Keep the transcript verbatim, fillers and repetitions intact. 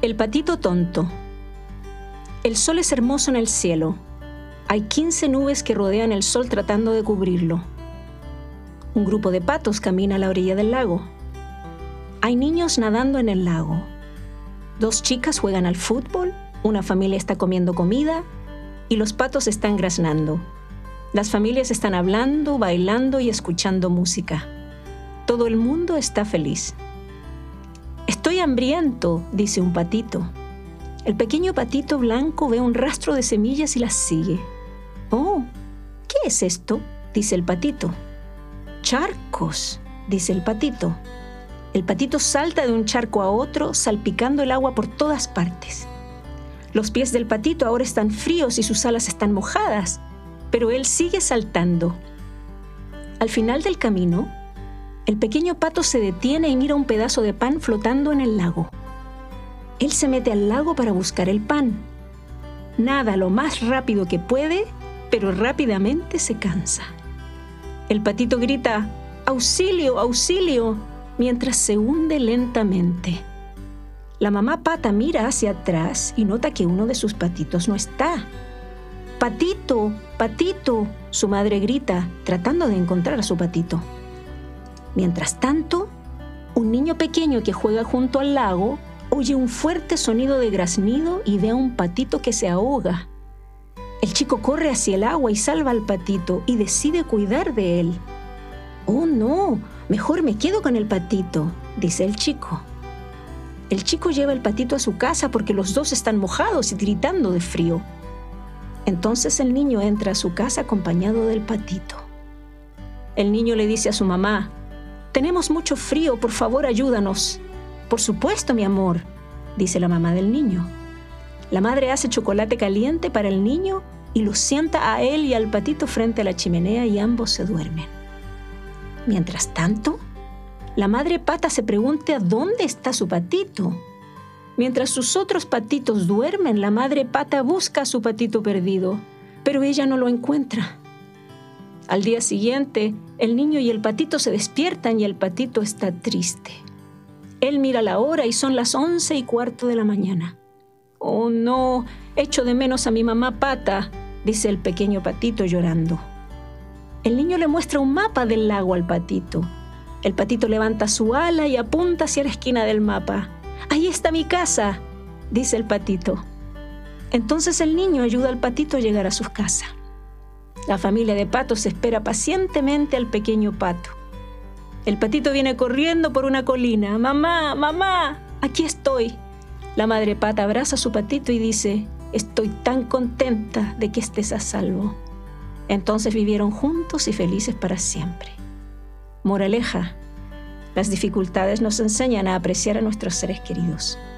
El patito tonto. El sol es hermoso en el cielo. Hay quince nubes que rodean el sol tratando de cubrirlo. Un grupo de patos camina a la orilla del lago. Hay niños nadando en el lago. Dos chicas juegan al fútbol, una familia está comiendo comida y los patos están graznando. Las familias están hablando, bailando y escuchando música. Todo el mundo está feliz. «Estoy hambriento», dice un patito. El pequeño patito blanco ve un rastro de semillas y las sigue. «Oh, ¿qué es esto?», dice el patito. «Charcos», dice el patito. El patito salta de un charco a otro, salpicando el agua por todas partes. Los pies del patito ahora están fríos y sus alas están mojadas, pero él sigue saltando. Al final del camino, el pequeño pato se detiene y mira un pedazo de pan flotando en el lago. Él se mete al lago para buscar el pan. Nada lo más rápido que puede, pero rápidamente se cansa. El patito grita, «¡Auxilio, auxilio!», mientras se hunde lentamente. La mamá pata mira hacia atrás y nota que uno de sus patitos no está. «¡Patito, patito!», su madre grita, tratando de encontrar a su patito. Mientras tanto, un niño pequeño que juega junto al lago oye un fuerte sonido de graznido y ve a un patito que se ahoga. El chico corre hacia el agua y salva al patito y decide cuidar de él. «Oh no, mejor me quedo con el patito», dice el chico. El chico lleva el patito a su casa porque los dos están mojados y tiritando de frío. Entonces el niño entra a su casa acompañado del patito. El niño le dice a su mamá, «Tenemos mucho frío, por favor ayúdanos». «Por supuesto, mi amor», dice la mamá del niño. La madre hace chocolate caliente para el niño y lo sienta a él y al patito frente a la chimenea y ambos se duermen. Mientras tanto, la madre pata se pregunta dónde está su patito. Mientras sus otros patitos duermen, la madre pata busca a su patito perdido, pero ella no lo encuentra. Al día siguiente, el niño y el patito se despiertan y el patito está triste. Él mira la hora y son las once y cuarto de la mañana. «Oh no, echo de menos a mi mamá pata», dice el pequeño patito llorando. El niño le muestra un mapa del lago al patito. El patito levanta su ala y apunta hacia la esquina del mapa. «Ahí está mi casa», dice el patito. Entonces el niño ayuda al patito a llegar a su casa. La familia de patos espera pacientemente al pequeño pato. El patito viene corriendo por una colina. «Mamá, mamá, aquí estoy». La madre pata abraza a su patito y dice, «Estoy tan contenta de que estés a salvo». Entonces vivieron juntos y felices para siempre. Moraleja: las dificultades nos enseñan a apreciar a nuestros seres queridos.